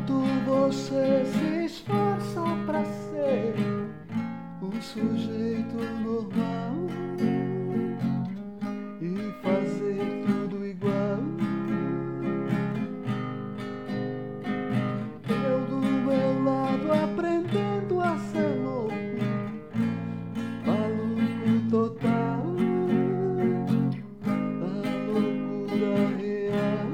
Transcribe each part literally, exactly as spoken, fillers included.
quanto você se esforça pra ser um sujeito normal e fazer tudo igual. Eu do meu lado aprendendo a ser louco, maluco total, a loucura real.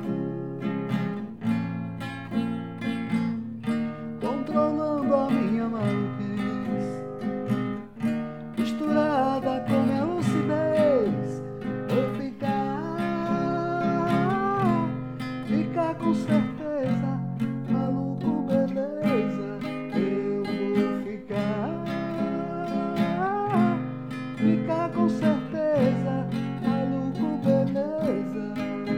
Controlando a minha maluquez, misturada com minha lucidez. Vou ficar, ficar com certeza, maluco beleza. Eu vou ficar, ficar com certeza, maluco beleza.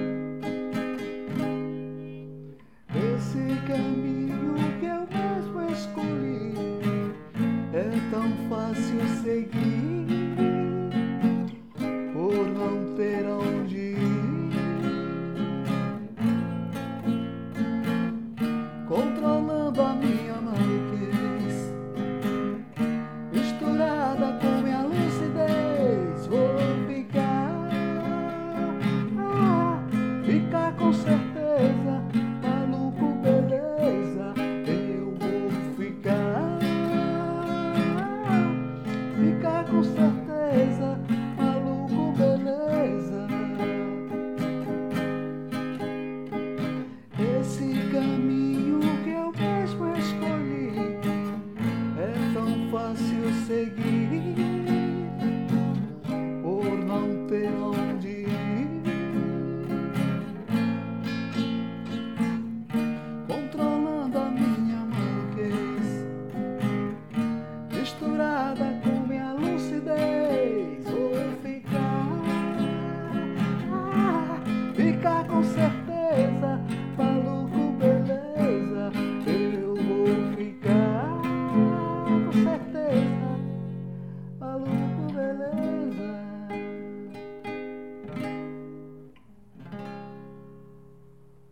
Esse caminho que eu mesmo escolhi é tão fácil seguir, por não ter onde ir. Controlando a minha maluquez, misturada com minha lucidez. Vou ficar, ah, ficar com certeza, maluco beleza. Eu vou ficar, ficar com certeza, maluco beleza. Esse